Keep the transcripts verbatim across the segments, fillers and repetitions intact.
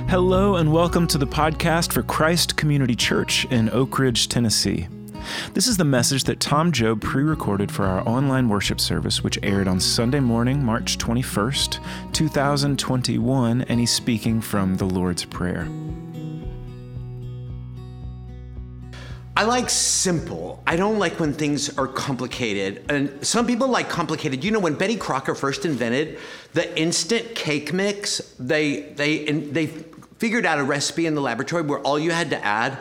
Hello and welcome to the podcast for Christ Community Church in Oak Ridge, Tennessee. This is the message that Tom Job pre-recorded for our online worship service, which aired on Sunday morning, March twenty-first, two thousand twenty-one, and he's speaking from the Lord's Prayer. I like simple. I don't like when things are complicated. And some people like complicated. You know, when Betty Crocker first invented the instant cake mix, they they they figured out a recipe in the laboratory where all you had to add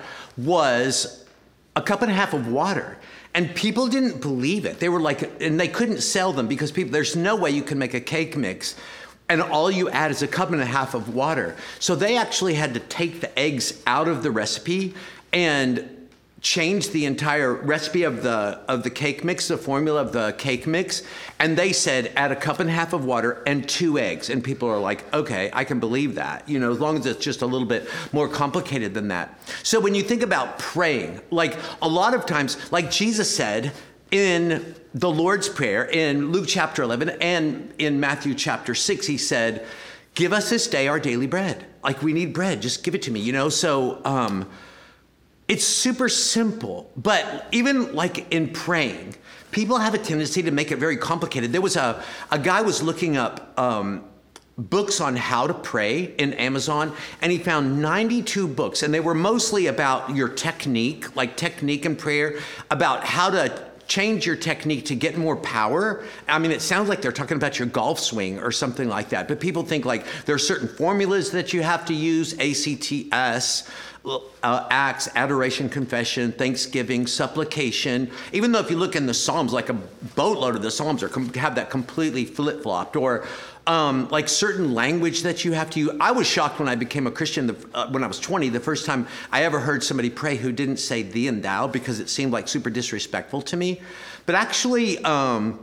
was a cup and a half of water. And people didn't believe it. They were like, and they couldn't sell them because people, there's no way you can make a cake mix and all you add is a cup and a half of water. So they actually had to take the eggs out of the recipe and changed the entire recipe of the of the cake mix, the formula of the cake mix, and they said add a cup and a half of water and two eggs. And people are like, okay, I can believe that, you know, as long as it's just a little bit more complicated than that. So when you think about praying, like a lot of times, like Jesus said in the Lord's Prayer in Luke chapter eleven and in Matthew chapter six, he said, give us this day our daily bread. Like, we need bread, just give it to me, you know? So, um, it's super simple, but even like in praying, people have a tendency to make it very complicated. There was a, a guy was looking up um, books on how to pray in Amazon, and he found ninety-two books, and they were mostly about your technique, like technique in prayer, about how to change your technique to get more power. I mean, it sounds like they're talking about your golf swing or something like that, but people think like there are certain formulas that you have to use, A C T S, Uh, acts, adoration, confession, thanksgiving, supplication. Even though if you look in the Psalms, like a boatload of the Psalms are com- have that completely flip-flopped, or um, like certain language that you have to use. I was shocked when I became a Christian the, uh, when I was twenty, the first time I ever heard somebody pray who didn't say thee and thou, because it seemed like super disrespectful to me. But actually, um,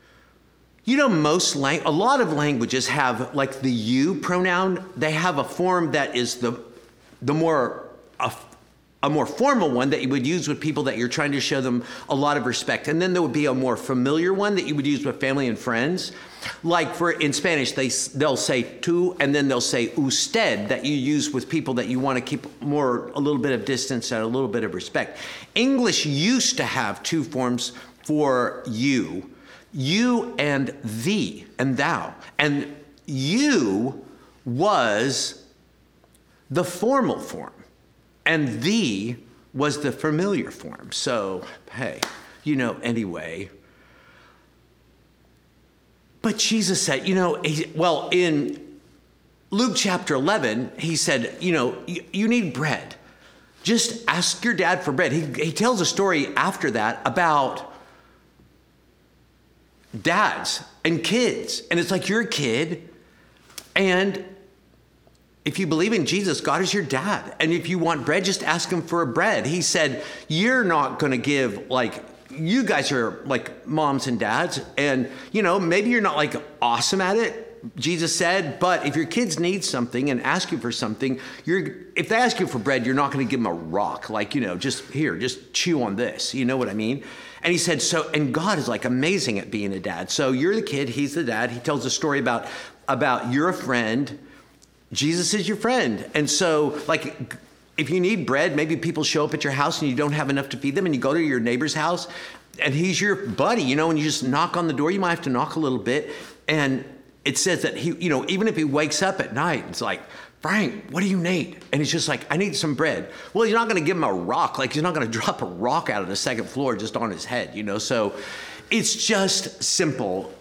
you know, most lang- a lot of languages have like the you pronoun. They have a form that is the the more a, a more formal one that you would use with people that you're trying to show them a lot of respect. And then there would be a more familiar one that you would use with family and friends. Like for in Spanish, they, they'll say tú, and then they'll say usted, that you use with people that you want to keep more, a little bit of distance and a little bit of respect. English used to have two forms for you, you and thee and thou. And you was the formal form, and thee was the familiar form. So, hey, you know, anyway. But Jesus said, you know, he, well, in Luke chapter eleven, he said, you know, you, you need bread. Just ask your dad for bread. He, he tells a story after that about dads and kids. And it's like, you're a kid, and if you believe in Jesus, God is your dad. And if you want bread, just ask him for a bread. He said, you're not going to give, like, you guys are like moms and dads. And, you know, maybe you're not like awesome at it, Jesus said, but if your kids need something and ask you for something, you're, if they ask you for bread, you're not going to give them a rock. Like, you know, just here, just chew on this. You know what I mean? And he said, so, and God is like amazing at being a dad. So you're the kid, he's the dad. He tells a story about, about you're a friend. Jesus is your friend. And so, like, if you need bread, maybe people show up at your house and you don't have enough to feed them, and you go to your neighbor's house and he's your buddy, you know, and you just knock on the door. You might have to knock a little bit. And it says that he, you know, even if he wakes up at night, it's like, Frank, what do you need? And he's just like, I need some bread. Well, you're not going to give him a rock. Like, you're not going to drop a rock out of the second floor just on his head, you know? So it's just simple.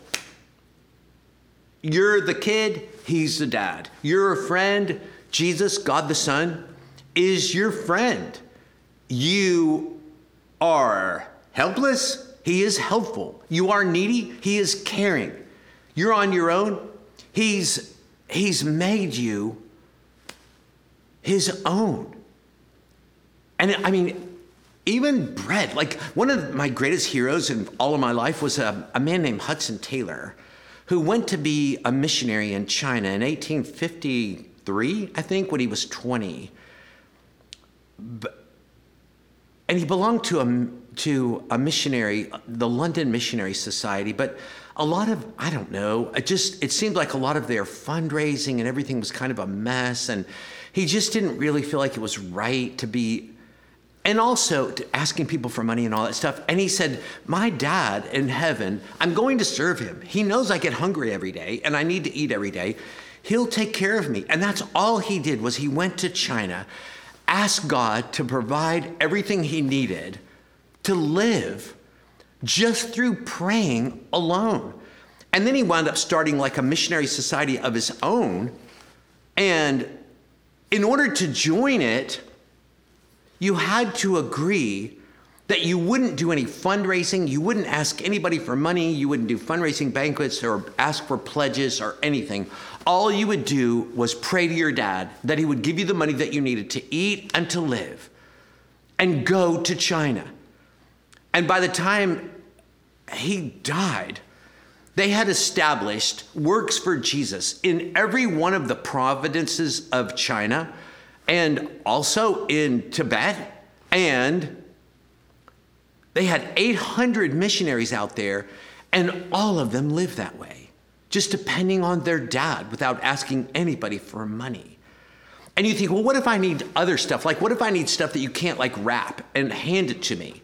You're the kid, he's the dad. You're a friend, Jesus, God the Son, is your friend. You are helpless, he is helpful. You are needy, he is caring. You're on your own, he's, he's made you his own. And I mean, even bread, like one of my greatest heroes in all of my life was a, a man named Hudson Taylor, who went to be a missionary in China in eighteen fifty-three, I think, when he was twenty. And he belonged to a, to a missionary, the London Missionary Society. But a lot of, I don't know, it just, it seemed like a lot of their fundraising and everything was kind of a mess. And he just didn't really feel like it was right to be, and also asking people for money and all that stuff. And he said, my dad in heaven, I'm going to serve him. He knows I get hungry every day and I need to eat every day. He'll take care of me. And that's all he did was he went to China, asked God to provide everything he needed to live just through praying alone. And then he wound up starting like a missionary society of his own. And in order to join it, you had to agree that you wouldn't do any fundraising, you wouldn't ask anybody for money, you wouldn't do fundraising banquets or ask for pledges or anything. All you would do was pray to your dad that he would give you the money that you needed to eat and to live, and go to China. And by the time he died, they had established Works for Jesus in every one of the provinces of China, and also in Tibet, and they had eight hundred missionaries out there, and all of them lived that way, just depending on their dad without asking anybody for money. And you think, well, what if I need other stuff? Like, what if I need stuff that you can't like wrap and hand it to me?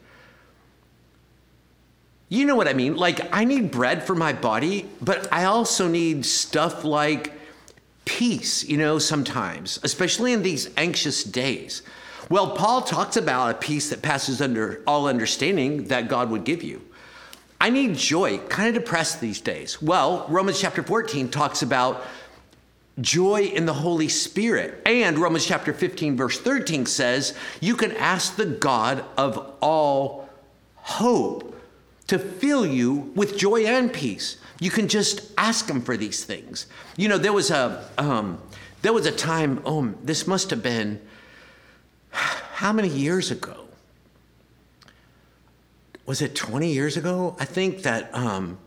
You know what I mean? Like, I need bread for my body, but I also need stuff like peace, you know, sometimes, especially in these anxious days. Well, Paul talks about a peace that passes under all understanding that God would give you. I need joy, kind of depressed these days. Well, Romans chapter fourteen talks about joy in the Holy Spirit. And Romans chapter fifteen, verse thirteen says, you can ask the God of all hope to fill you with joy and peace. You can just ask him for these things. You know, there was a, um, there was a time, oh, this must have been, how many years ago? Was it twenty years ago? I think that, um,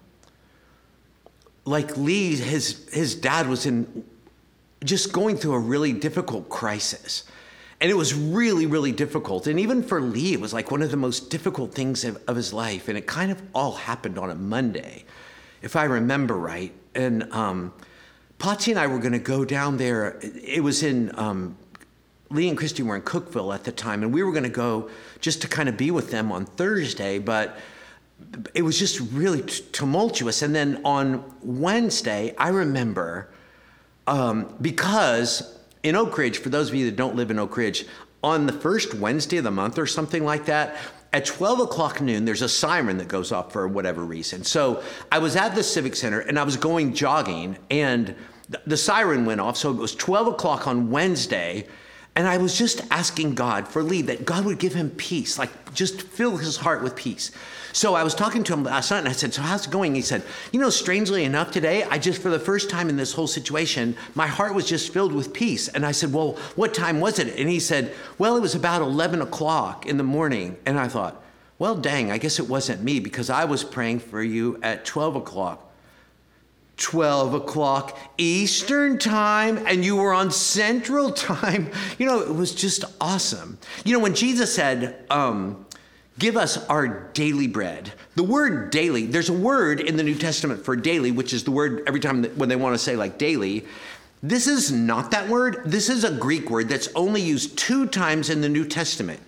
like Lee, his, his dad was in, just going through a really difficult crisis. And it was really, really difficult. And even for Lee, it was like one of the most difficult things of, of his life. And it kind of all happened on a Monday, if I remember right. And um, Patsy and I were going to go down there. It was in, um, Lee and Christy were in Cookeville at the time. And we were going to go just to kind of be with them on Thursday. But it was just really t- tumultuous. And then on Wednesday, I remember, um, because in Oak Ridge, for those of you that don't live in Oak Ridge, on the first Wednesday of the month or something like that, at twelve o'clock noon, there's a siren that goes off for whatever reason. So I was at the Civic Center and I was going jogging and the siren went off. So it was twelve o'clock on Wednesday. And I was just asking God for Lee, that God would give him peace, like just fill his heart with peace. So I was talking to him last night and I said, so how's it going? He said, you know, strangely enough today, I just, for the first time in this whole situation, my heart was just filled with peace. And I said, well, what time was it? And he said, well, it was about eleven o'clock in the morning. And I thought, well, dang, I guess it wasn't me because I was praying for you at twelve o'clock. twelve o'clock Eastern time, and you were on Central time. You know, it was just awesome. You know, when Jesus said, um, give us our daily bread, the word daily, there's a word in the New Testament for daily, which is the word every time that, when they want to say like daily. This is not that word. This is a Greek word that's only used two times in the New Testament.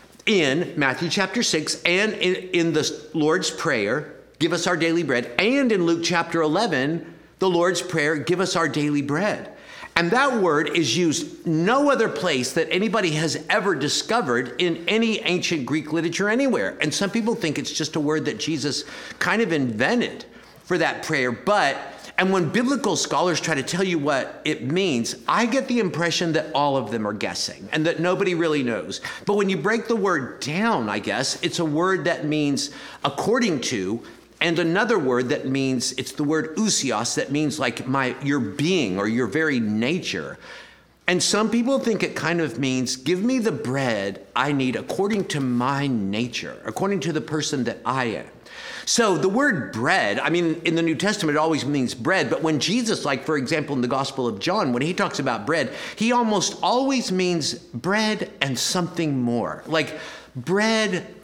In Matthew chapter six and in, in the Lord's Prayer, give us our daily bread. And in Luke chapter eleven, the Lord's Prayer, give us our daily bread. And that word is used no other place that anybody has ever discovered in any ancient Greek literature anywhere. And some people think it's just a word that Jesus kind of invented for that prayer. But, and when biblical scholars try to tell you what it means, I get the impression that all of them are guessing and that nobody really knows. But when you break the word down, I guess, it's a word that means according to, and another word that means, it's the word ousios, that means like my your being or your very nature. And some people think it kind of means, give me the bread I need according to my nature, according to the person that I am. So the word bread, I mean, in the New Testament, it always means bread. But when Jesus, like, for example, in the Gospel of John, when he talks about bread, he almost always means bread and something more. Like bread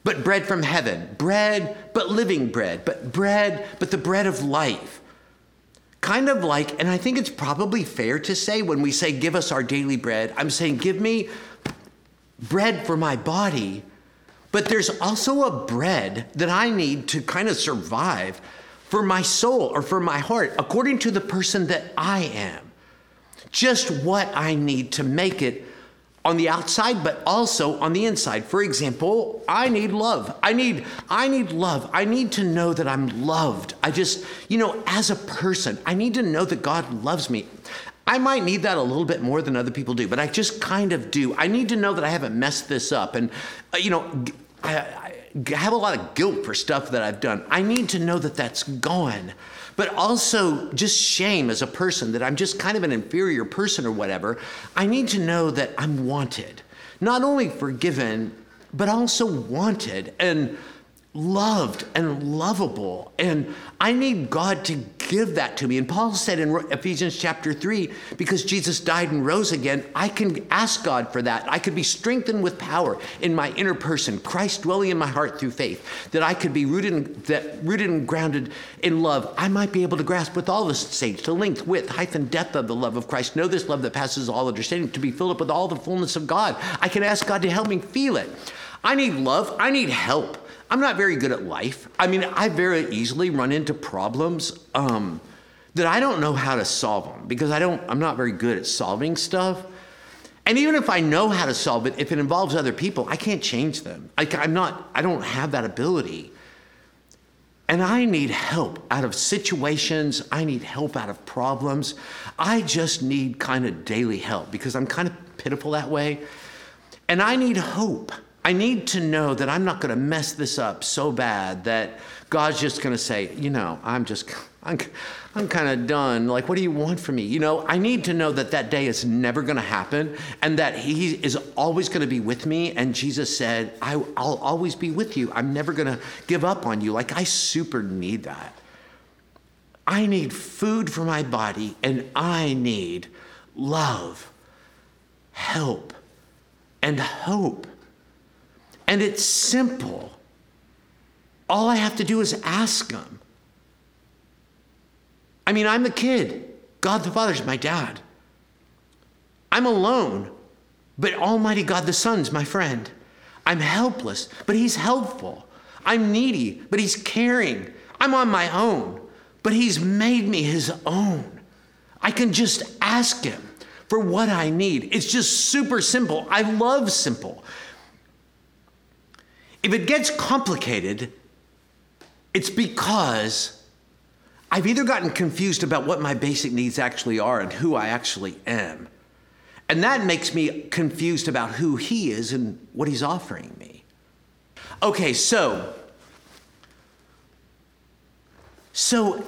but bread from heaven. Bread, but living bread. But bread, but the bread of life. Kind of like, and I think it's probably fair to say when we say, give us our daily bread, I'm saying, give me bread for my body, but there's also a bread that I need to kind of survive for my soul or for my heart, according to the person that I am. Just what I need to make it on the outside, but also on the inside. For example, I need love. I need, I need love. I need to know that I'm loved. I just, you know, as a person, I need to know that God loves me. I might need that a little bit more than other people do, but I just kind of do. I need to know that I haven't messed this up. And, uh, you know, I, I have a lot of guilt for stuff that I've done. I need to know that that's gone. But also just shame as a person, that I'm just kind of an inferior person or whatever. I need to know that I'm wanted, not only forgiven, but also wanted and loved and lovable. And I need God to give that to me. And Paul said in Ephesians chapter three, because Jesus died and rose again, I can ask God for that. I could be strengthened with power in my inner person, Christ dwelling in my heart through faith, that I could be rooted and, that, rooted and grounded in love. I might be able to grasp with all the saints the length, width, height, and depth of the love of Christ. Know this love that passes all understanding, to be filled up with all the fullness of God. I can ask God to help me feel it. I need love. I need help. I'm not very good at life. I mean, I very easily run into problems um, that I don't know how to solve them, because I don't, I'm not very good at solving stuff. And even if I know how to solve it, if it involves other people, I can't change them. I, I'm not, I don't have that ability. And I need help out of situations. I need help out of problems. I just need kind of daily help, because I'm kind of pitiful that way. And I need hope. I need to know that I'm not going to mess this up so bad that God's just going to say, you know, I'm just, I'm, I'm kind of done. Like, what do you want from me? You know, I need to know that that day is never going to happen, and that he is always going to be with me. And Jesus said, I, I'll always be with you. I'm never going to give up on you. Like, I super need that. I need food for my body, and I need love, help, and hope. And it's simple. All I have to do is ask him. I mean, I'm the kid. God the Father's my dad. I'm alone, but Almighty God the Son's my friend. I'm helpless, but he's helpful. I'm needy, but he's caring. I'm on my own, but he's made me his own. I can just ask him for what I need. It's just super simple. I love simple. If it gets complicated, it's because I've either gotten confused about what my basic needs actually are and who I actually am. And that makes me confused about who he is and what he's offering me. Okay, so, so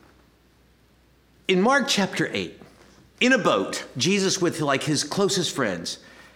in Mark chapter eight, in a boat, Jesus with like his closest friends,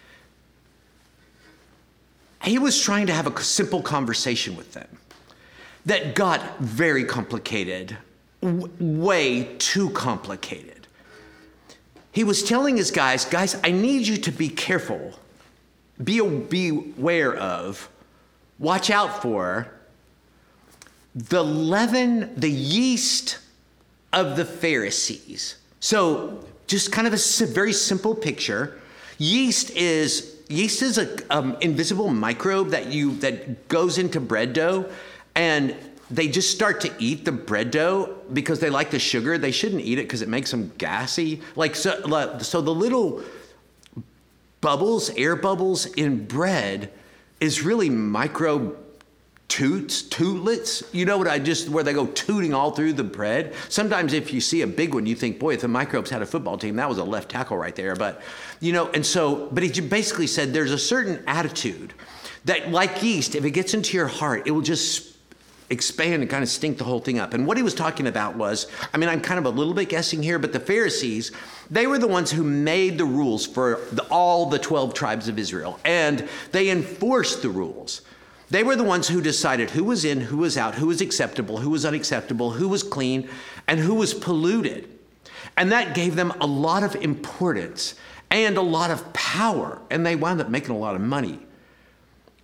he was trying to have a simple conversation with them that got very complicated, w- way too complicated. He was telling his guys, guys, I need you to be careful, be beware of, watch out for the leaven, the yeast of the Pharisees. So just kind of a very simple picture. Yeast is Yeast is a um, invisible microbe that you that goes into bread dough, and they just start to eat the bread dough because they like the sugar. They shouldn't eat it because it makes them gassy. Like so, so the little bubbles, air bubbles in bread, is really micro toots, tootlets. You know what I just, where they go tooting all through the bread. Sometimes if you see a big one, you think, boy, if the microbes had a football team, that was a left tackle right there. But, you know, and so, but he basically said there's a certain attitude that, like yeast, if it gets into your heart, it will just expand and kind of stink the whole thing up. And what he was talking about was, I mean, I'm kind of a little bit guessing here, but the Pharisees, they were the ones who made the rules for the, all the twelve tribes of Israel, and they enforced the rules. They were the ones who decided who was in, who was out, who was acceptable, who was unacceptable, who was clean, and who was polluted. And that gave them a lot of importance and a lot of power, and they wound up making a lot of money.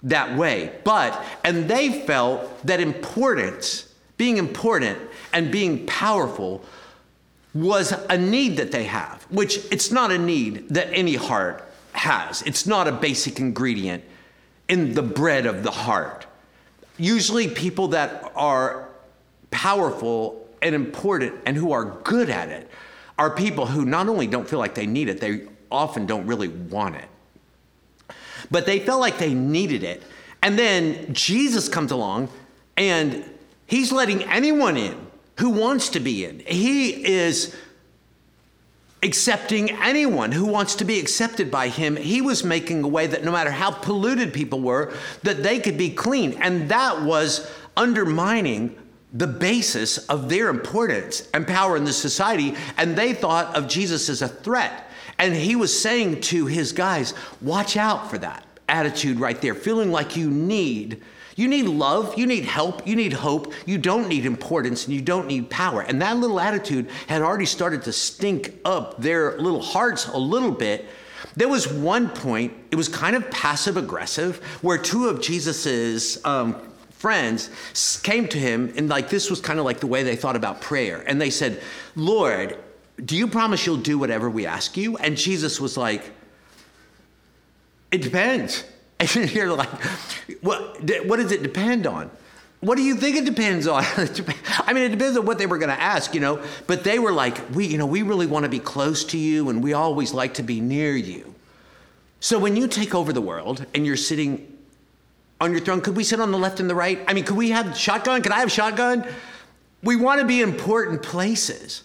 that way. But, and they felt that importance, being important and being powerful was a need that they have, which it's not a need that any heart has. It's not a basic ingredient in the bread of the heart. Usually people that are powerful and important and who are good at it are people who not only don't feel like they need it, they often don't really want it. But they felt like they needed it. And then Jesus comes along and he's letting anyone in who wants to be in. He is accepting anyone who wants to be accepted by him. He was making a way that no matter how polluted people were, that they could be clean. And that was undermining the basis of their importance and power in the society. And they thought of Jesus as a threat. And he was saying to his guys, watch out for that attitude right there, feeling like you need, you need love, you need help, you need hope, you don't need importance, and you don't need power. And that little attitude had already started to stink up their little hearts a little bit. There was one point, it was kind of passive aggressive, where two of Jesus's um, friends came to him, and like this was kind of like the way they thought about prayer. And they said, Lord, do you promise you'll do whatever we ask you? And Jesus was like, it depends. And you're like, what, what does it depend on? What do you think it depends on? I mean, it depends on what they were going to ask, you know, but they were like, we, you know, we really want to be close to you and we always like to be near you. So when you take over the world and you're sitting on your throne, could we sit on the left and the right? I mean, could we have shotgun? Could I have shotgun? We want to be in important places.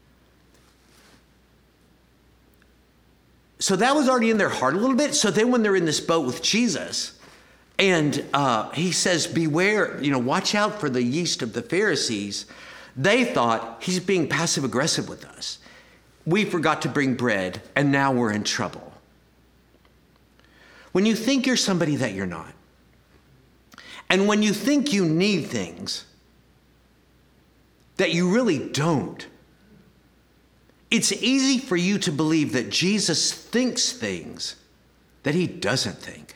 So that was already in their heart a little bit. So then when they're in this boat with Jesus and uh, he says, beware, you know, watch out for the yeast of the Pharisees. They thought he's being passive aggressive with us. We forgot to bring bread and now we're in trouble. When you think you're somebody that you're not, and when you think you need things that you really don't, it's easy for you to believe that Jesus thinks things that he doesn't think.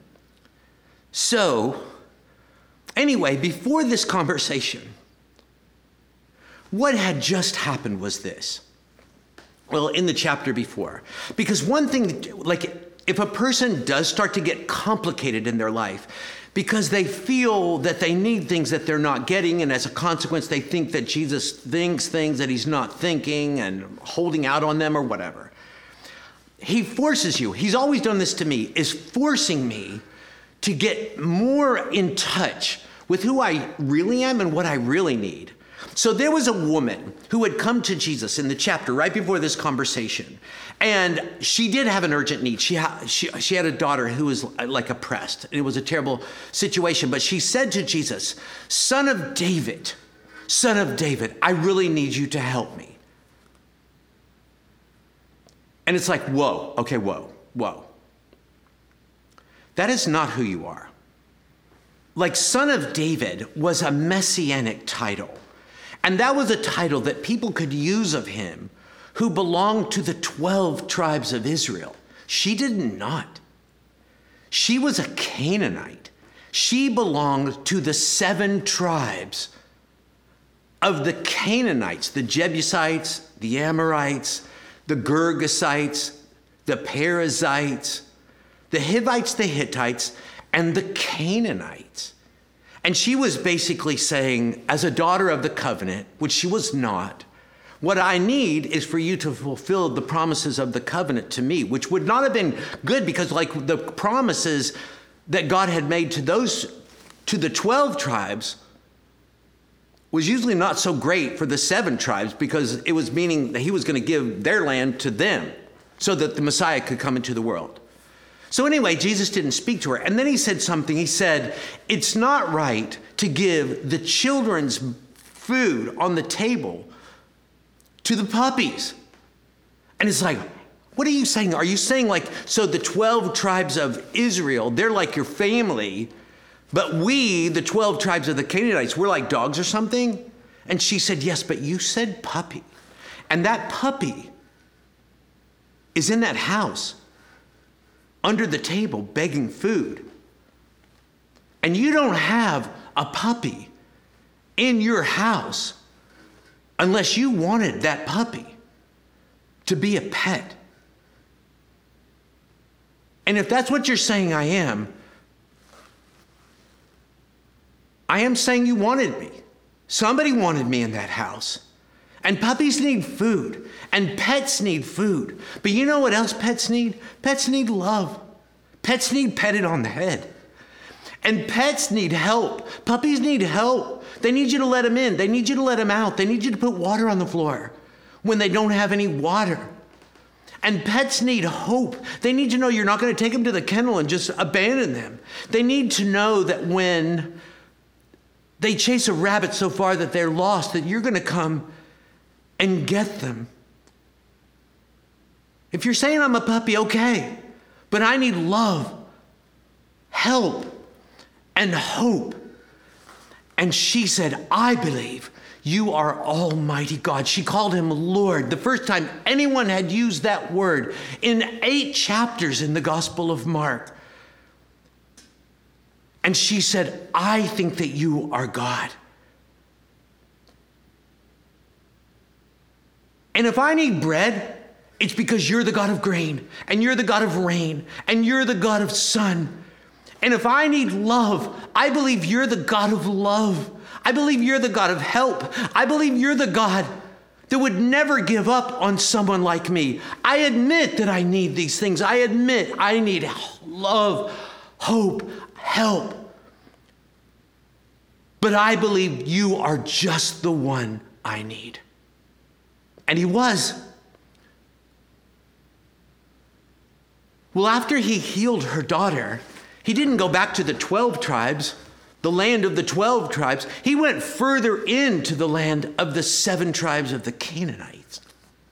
So, anyway, before this conversation, what had just happened was this. Well, in the chapter before, because one thing, like if a person does start to get complicated in their life, because they feel that they need things that they're not getting, and as a consequence, they think that Jesus thinks things that he's not thinking and holding out on them or whatever. He forces you, he's always done this to me, is forcing me to get more in touch with who I really am and what I really need. So there was a woman who had come to Jesus in the chapter right before this conversation. And she did have an urgent need. She, ha- she, she had a daughter who was like oppressed. It was a terrible situation. But she said to Jesus, Son of David, Son of David, I really need you to help me. And it's like, whoa, okay, whoa, whoa. That is not who you are. Like Son of David was a messianic title. And that was a title that people could use of him who belonged to the twelve tribes of Israel. She did not. She was a Canaanite. She belonged to the seven tribes of the Canaanites, the Jebusites, the Amorites, the Girgasites, the Perizzites, the Hivites, the Hittites, and the Canaanites. And she was basically saying, as a daughter of the covenant, which she was not, what I need is for you to fulfill the promises of the covenant to me, which would not have been good because like the promises that God had made to those, to the twelve tribes was usually not so great for the seven tribes because it was meaning that he was going to give their land to them so that the Messiah could come into the world. So anyway, Jesus didn't speak to her. And then he said something. He said, it's not right to give the children's food on the table to the puppies. And it's like, what are you saying? Are you saying like, so the twelve tribes of Israel, they're like your family, but we, the twelve tribes of the Canaanites, we're like dogs or something? And she said, yes, but you said puppy. And that puppy is in that house under the table begging food. and you don't have a puppy in your house unless you wanted that puppy to be a pet. And if that's what you're saying I am, I am saying you wanted me. Somebody wanted me in that house. And puppies need food, and pets need food. But you know what else pets need? Pets need love. Pets need petted on the head. And pets need help. Puppies need help. They need you to let them in. They need you to let them out. They need you to put water on the floor when they don't have any water. And pets need hope. They need to know you're not going to take them to the kennel and just abandon them. They need to know that when they chase a rabbit so far that they're lost, that you're going to come and get them. If you're saying I'm a puppy, okay, but I need love, help, and hope. And she said, I believe you are Almighty God. She called him Lord. The first time anyone had used that word in eight chapters in the Gospel of Mark. And she said, I think that you are God. And if I need bread, it's because you're the God of grain, and you're the God of rain, and you're the God of sun. And if I need love, I believe you're the God of love. I believe you're the God of help. I believe you're the God that would never give up on someone like me. I admit that I need these things. I admit I need love, hope, help. But I believe you are just the one I need. And he was. Well, after he healed her daughter, he didn't go back to the twelve tribes, the land of the twelve tribes. He went further into the land of the seven tribes of the Canaanites.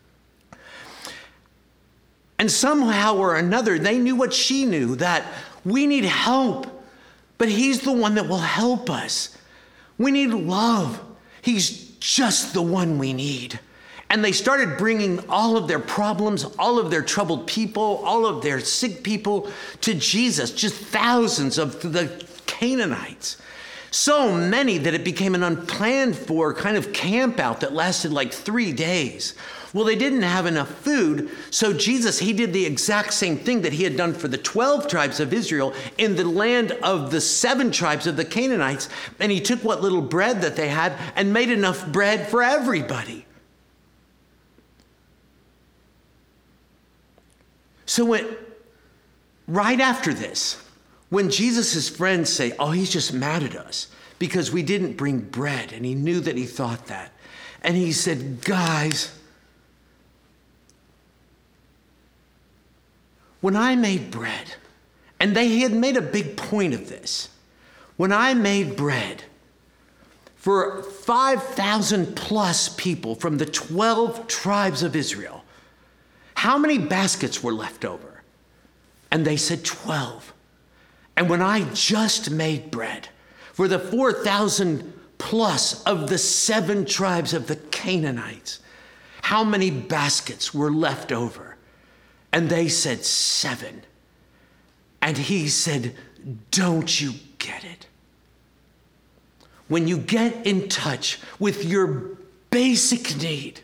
And somehow or another, they knew what she knew, that we need help, but he's the one that will help us. We need love. He's just the one we need. And they started bringing all of their problems, all of their troubled people, all of their sick people to Jesus, just thousands of the Canaanites. So many that it became an unplanned for kind of camp out that lasted like three days. Well, they didn't have enough food, so Jesus, he did the exact same thing that he had done for the twelve tribes of Israel in the land of the seven tribes of the Canaanites, and he took what little bread that they had and made enough bread for everybody. So when, right after this, when Jesus' friends say, oh, he's just mad at us because we didn't bring bread, and he knew that he thought that, and he said, guys, when I made bread, and they had made a big point of this, when I made bread for five thousand plus people from the twelve tribes of Israel, how many baskets were left over? And they said twelve. And when I just made bread for the four thousand plus of the seven tribes of the Canaanites, how many baskets were left over? And they said seven. And he said, don't you get it? When you get in touch with your basic need,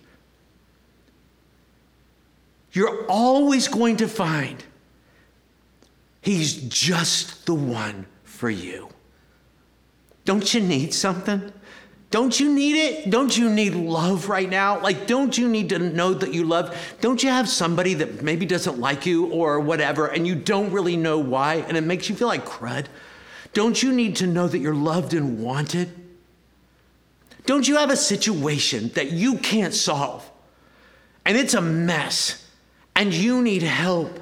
you're always going to find he's just the one for you. Don't you need something? Don't you need it? Don't you need love right now? Like, don't you need to know that you love? Don't you have somebody that maybe doesn't like you or whatever, and you don't really know why, and it makes you feel like crud? Don't you need to know that you're loved and wanted? Don't you have a situation that you can't solve, and it's a mess, and you need help?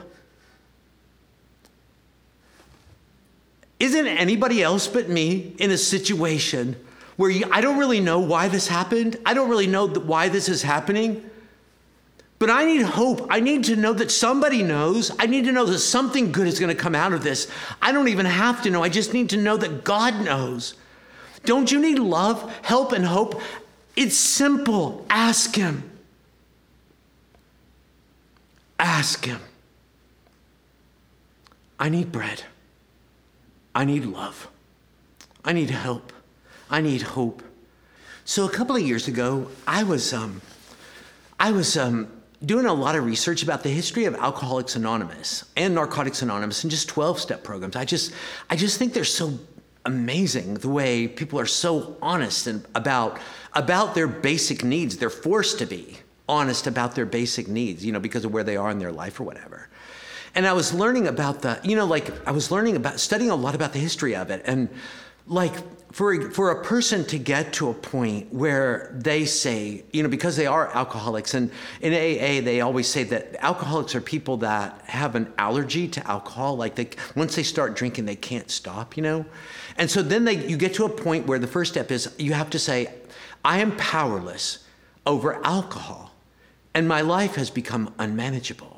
Isn't anybody else but me in a situation where you, I don't really know why this happened? I don't really know why this is happening. But I need hope. I need to know that somebody knows. I need to know that something good is going to come out of this. I don't even have to know. I just need to know that God knows. Don't you need love, help, and hope? It's simple. Ask him. Ask him. I need bread. I need love. I need help. I need hope. So a couple of years ago, I was um, I was um, doing a lot of research about the history of Alcoholics Anonymous and Narcotics Anonymous and just twelve-step programs. I just I just think they're so amazing the way people are so honest and about about their basic needs. They're forced to be honest about their basic needs, you know, because of where they are in their life or whatever. And I was learning about the, you know, like I was learning about, studying a lot about the history of it. And like for, for a person to get to a point where they say, you know, because they are alcoholics, and in A A, they always say that alcoholics are people that have an allergy to alcohol. Like they, once they start drinking, they can't stop, you know? And so then they, you get to a point where the first step is you have to say, I am powerless over alcohol, and my life has become unmanageable.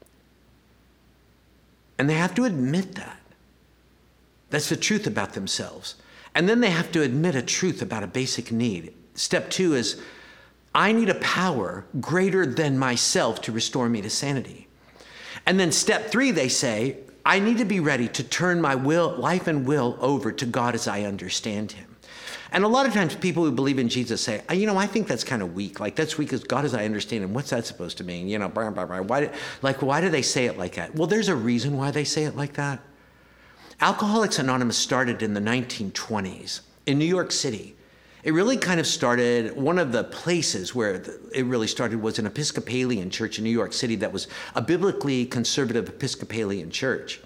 And they have to admit that. That's the truth about themselves. And then they have to admit a truth about a basic need. Step two is, I need a power greater than myself to restore me to sanity. And then step three, they say, I need to be ready to turn my will, life and will over to God as I understand him. And a lot of times people who believe in Jesus say, you know, I think that's kind of weak. Like, that's weak as God as I understand him. What's that supposed to mean? You know, blah, blah, blah. Why, like, why do they say it like that? Well, there's a reason why they say it like that. Alcoholics Anonymous started in the nineteen twenties in New York City. It really kind of started, one of the places where it really started was an Episcopalian church in New York City that was a biblically conservative Episcopalian church.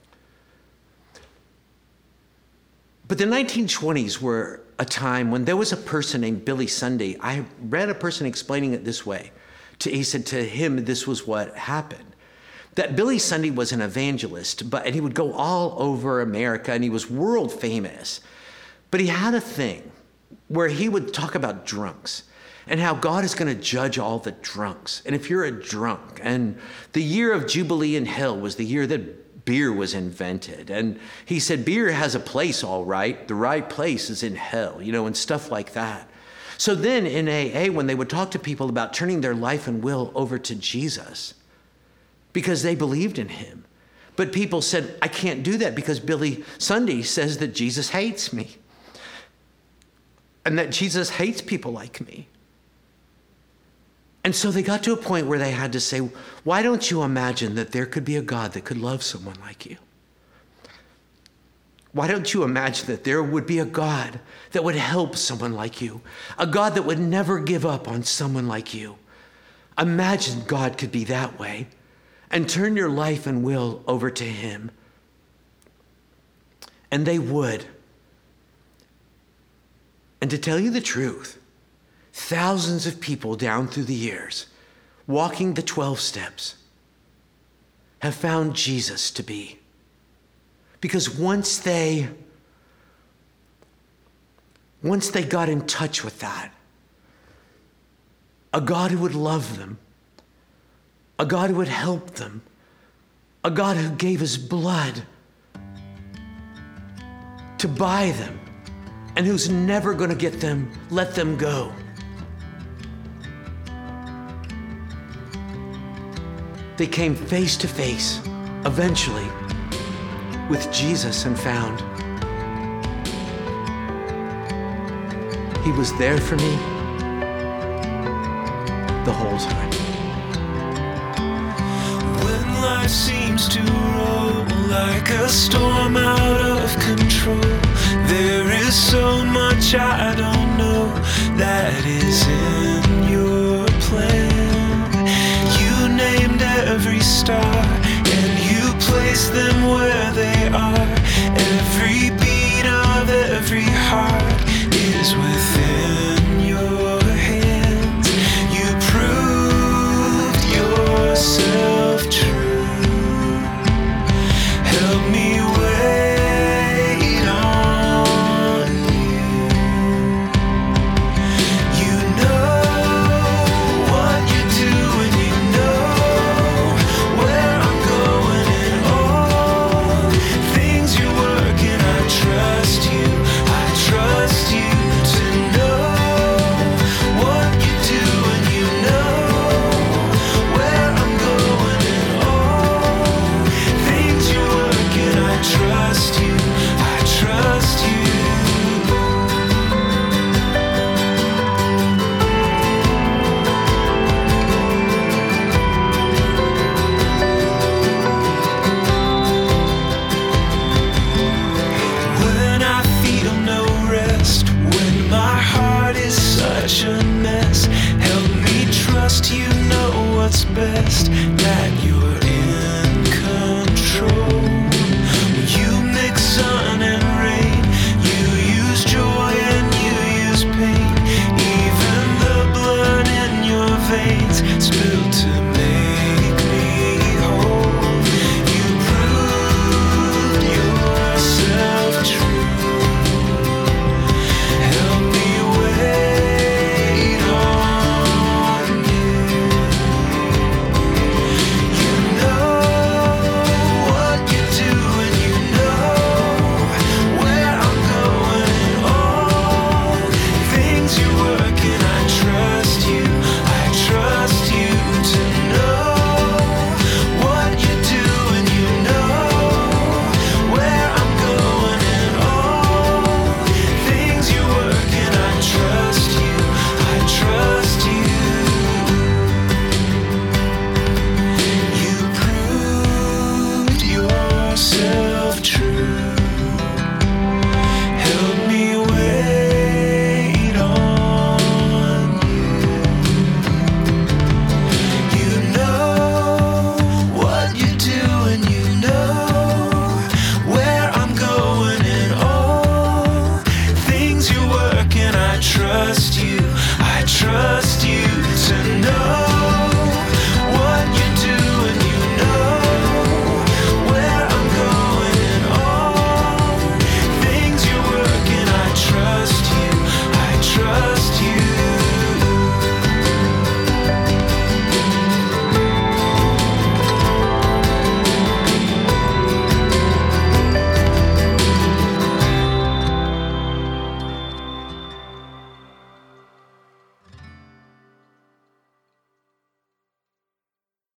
But the nineteen twenties were a time when there was a person named Billy Sunday. I read a person explaining it this way. To, he said to him, this was what happened. That Billy Sunday was an evangelist, but and he would go all over America, and he was world famous. But he had a thing where he would talk about drunks and how God is going to judge all the drunks. And if you're a drunk, and the year of Jubilee in hell was the year that beer was invented. And he said, beer has a place, all right. The right place is in hell, you know, and stuff like that. So then in A A, when they would talk to people about turning their life and will over to Jesus, because they believed in him. But people said, I can't do that because Billy Sunday says that Jesus hates me. And that Jesus hates people like me. And so they got to a point where they had to say, why don't you imagine that there could be a God that could love someone like you? Why don't you imagine that there would be a God that would help someone like you? A God that would never give up on someone like you. Imagine God could be that way, and turn your life and will over to him. And they would. And to tell you the truth, thousands of people down through the years, walking the twelve steps, have found Jesus to be. Because once they, once they got in touch with that, a God who would love them, a God who would help them, a God who gave his blood to buy them, and who's never going to get them, let them go. They came face to face, eventually, with Jesus and found he was there for me the whole time. When life seems to roll like a storm out of control, there is so much I don't know that is in your plan. You named every star and you placed them where they are. Every beat of every heart is within your hands. You proved yourself true. Help me wait on you. You know what you do and you know where I'm going and all things you're working. I trust you, I trust you to know. rest that you're